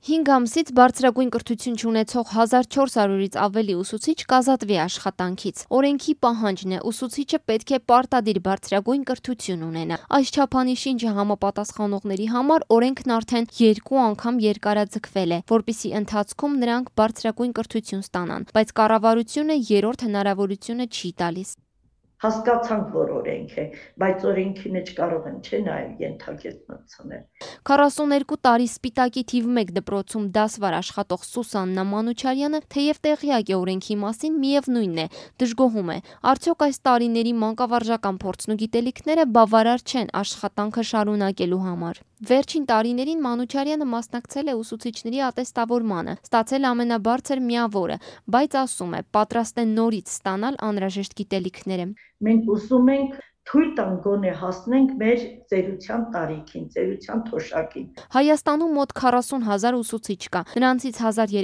5 ամսից բարձրագույն կրթություն չունեցող 1400-ից ավելի ուսուցիչ կազատվի աշխատանքից։ Օրենքի պահանջն է, ուսուցիչը պետք է պարտադիր բարձրագույն կրթություն ունենա։ Այս չափանիշին չհամապատասխանողների համար օրենքն արդեն 2 անգամ երկարաձգվել է, որպեսզի ընթացքում նրանք բարձրագույն կրթություն ստանան, բայց կառավարությունը երրորդ հնարավորությունը չի տալիս։ Հասկացանք, որ օրենք է, բայց օրենքի մեջ կարող են չէ նաև ենթակետնություններ։ 42 տարի Սպիտակի թիվ 1 դպրոցում դասվար աշխատող Սուսաննա Մանուչարյանը թեև տեղյակ է օրենքի մասին, միևնույնն է, դժգոհում է, արդյոք այս տարիների մանկավարժական փորձն ու գիտելիքները բավարար չեն աշխատանքը շարունակելու համար։ Վերջին տարիներին Մանուչարյանը մասնակցել է ուսուցիչների ատեստավորմանը, ստացել ամենաբարձր միավորը, բայց ասում է, պատրաստ է նորից ստանալ անհրաժեշտ գիտելիքները։ Մենք ուզում ենք թույլ տանք գոնե հասնենք մեր ծերության տարիքին, ծերության թոշակին։ Հայաստանում մոտ 40,000 ուսուցիչ կա, նրանցից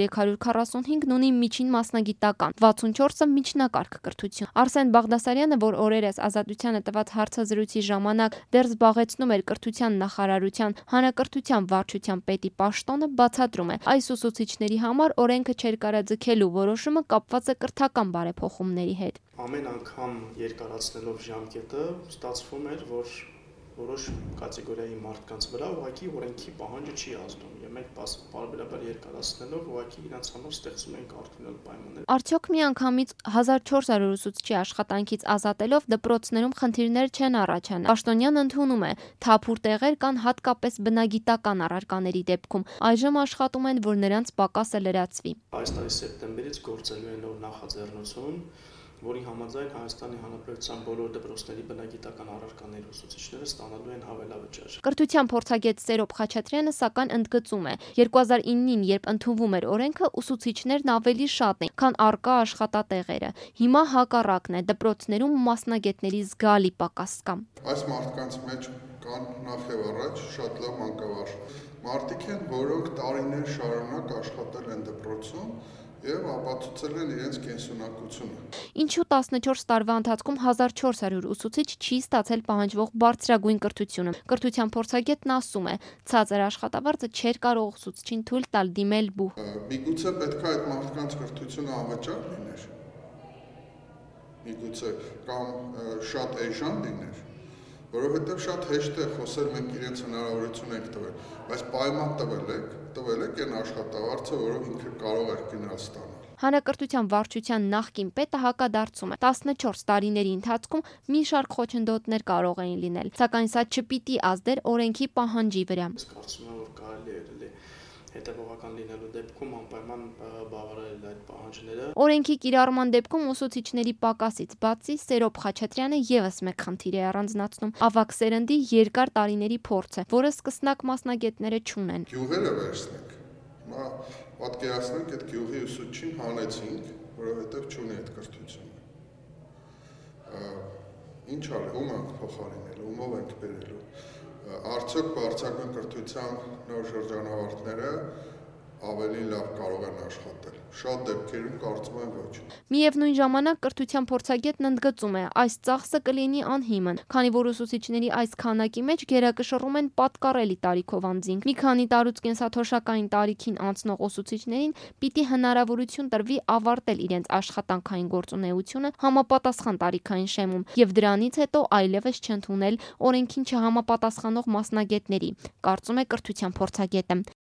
1345-ն ունի միջին մասնագիտական, 64-ը միջնակարգ կրթություն։ Արսեն Բաղդասարյանը, որ օրերս Ազատությանը տված հարցազրույցի ժամանակ դեռ զբաղեցնում էր կրթության նախարարության հանրակրթության վարչության պետի պաշտոնը, բացատրում է, այս ուսուցիչների համար օրենքը չերկարաձգելու որոշումը կապված է կրթական բարեփոխումների հետ։ Ամեն անգամ երկարացնելով ժամկետը ստացվում էր, որ որոշ կատեգորիայի մարդկանց վրա ուղղակի օրենքի պահանջը չի ազդում, եւ մենք պարբերաբար երկարացնելով ուղղակի իրենց համար ստեղծում ենք արդյունավետ պայմաններ։ Արդյոք միանգամից 1400 ուսուցչի աշխատանքից ազատելով դպրոցներում խնդիրներ չեն առաջանա։ Պաշտոնյան ընդունում է, թափուր տեղեր կան հատկապես բնագիտական առարկաների դեպքում։ Այժմ աշխատում են, որ նրանց պակասը լրացվի։ Այս տարի սեպտեմբերից գործելու է նոր նախաձեռնություն, որի համաձայն Հայաստանի Հանրապետության բոլոր դպրոցների բնագիտական առարկաների ուսուցիչները ստանալու են հավելավճար։ Կրթության փորձագետ Սերոբ Խաչատրյանը սակայն ընդգծում է, 2009-ին, երբ ընդունվում էր օրենքը, ուսուցիչներն ավելի շատ են, քան առկա աշխատատեղերը։ Հիմա հակառակն է, դպրոցներում մասնագետների զգալի պակաս կա։ Այս մարդկանց մեջ կան նախ եւ առաջ շատ լավ մանկավարժ մարդիկ են, որոնք տարիներ շարունակ աշխատել են դպրոցում եւ ապացուցել են իրենց կենսունակությունը։ Ինչու 14 տարվա ընթացքում 1400 ուսուցիչ չի ստացել պահանջվող բարձրագույն կրթությունը։ Կրթության փորձագետն ասում է, ցածր աշխատավարձը չէր կարող ուսուցչին թույլ տալ դիմել բուհ։ Միգուցե պետք է այդ մարդկանց կրթությունը անվճար լիներ։ Միգուցե կամ շատ էժան լիներ, որովհետև շատ հեշտ է խոսել, մենք իրենց հնարավորություն ենք տվել, բայց պայման տվել եք այն աշխատավարձը, որով ինքը կարող էր գնալ ստանալ։ Հանրակրթության վարչության նախկին պետը հակադարձում է, 14 տարիների ընթացքում մի շարք խոչընդոտներ կարող էին լինել, սակայն սա չպիտի ազդեր օրենքի պահանջի վրա։ Կարծում եմ, որ կարելի է հետևողական լինելու դեպքում անպայման բավարարել այդ պահանջները։ Օրենքի կիրառման դեպքում ուսուցիչների պակասից բացի Սերոբ Խաչատրյանը եւս մեկ խնդիր է առանձնացնում՝ ավագ սերնդի երկար տարիների փորձը, որը սկսնակ մասնագետները չունեն։ Գյուղերը վերցնենք։ Հիմա պատկերացնենք, այդ գյուղի ուսուցչին հանեցինք, որովհետև չունի այդ կրթությունը։ Ինչ արել, ում ենք փոխարինելու, ումով ենք բերելու։ Արդյոք բարձրագույն կրթության նոր շրջանավարտները ավելի լավ կարող են աշխատել։ Շատ դեպքերում կարծում եմ ոչ։ Միևնույն ժամանակ կրթության փորձագետն ընդգծում է, այս ծախսը կլինի անհիմն, քանի որ ուսուցիչների այս քանակի մեջ գերակշռում են պատկառելի տարիքով անձինք։ Մի քանի տարուց կենսաթոշակային տարիքին անցնող ուսուցիչներին պիտի հնարավորություն տրվի ավարտել իրենց աշխատանքային գործունեությունը համապատասխան տարիքային շեմում եւ դրանից հետո այլևս չընդունել օրենքին չհամապատասխանող մասնագետների, կարծում է կրթության փորձագետը։